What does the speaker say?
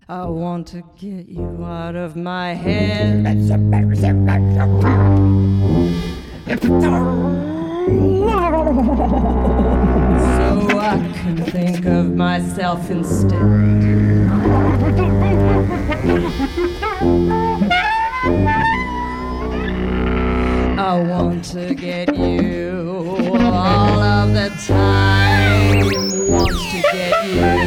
I want to get you out of my head. So I can think of myself instead. I want to get you all of the time. Want to get you